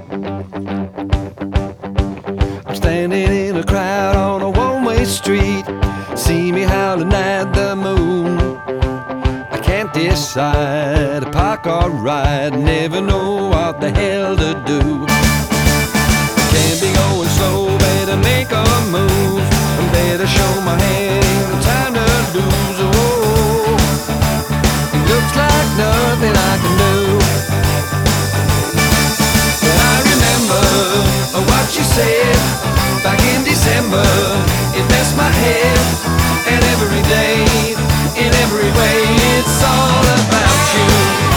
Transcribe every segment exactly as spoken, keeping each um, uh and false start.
I'm standing in a crowd on a one-way street. See me howling at the moon. I can't decide to park or ride. Never know what the hell to do. Can't be going slow, better make a move. Better show my hand, ain't no time to lose. Oh, it looks like nothing I can do. But I remember what you said back in December. It messed my head, and every day, in every way, it's all about you.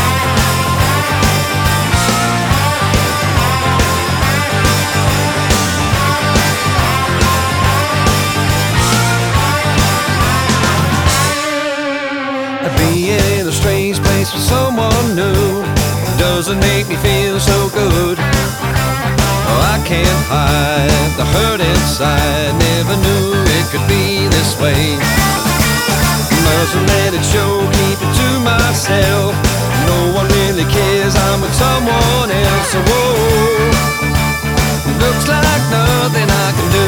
Being in a strange place with someone new doesn't make me feel so good. Oh, I can't hide the hurt inside. Never knew it could be this way. Mustn't let it show, keep it to myself. No one really cares, I'm with someone else. So, whoa, looks like nothing I can do.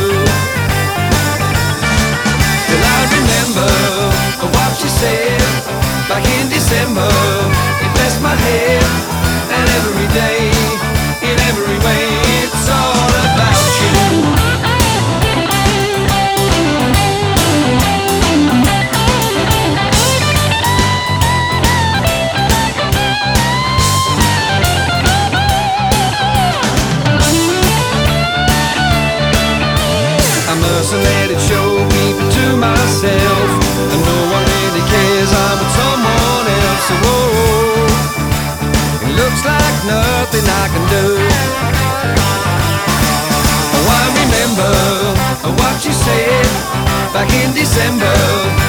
Till I remember what you said back in December. It messed my head, and every day, in every way, it's all about you. I mustn't let it show, keep it to myself. And no one really cares, I'm with someone else. So, whoa, it looks like nothing I can do. Oh, I remember what you said back in December.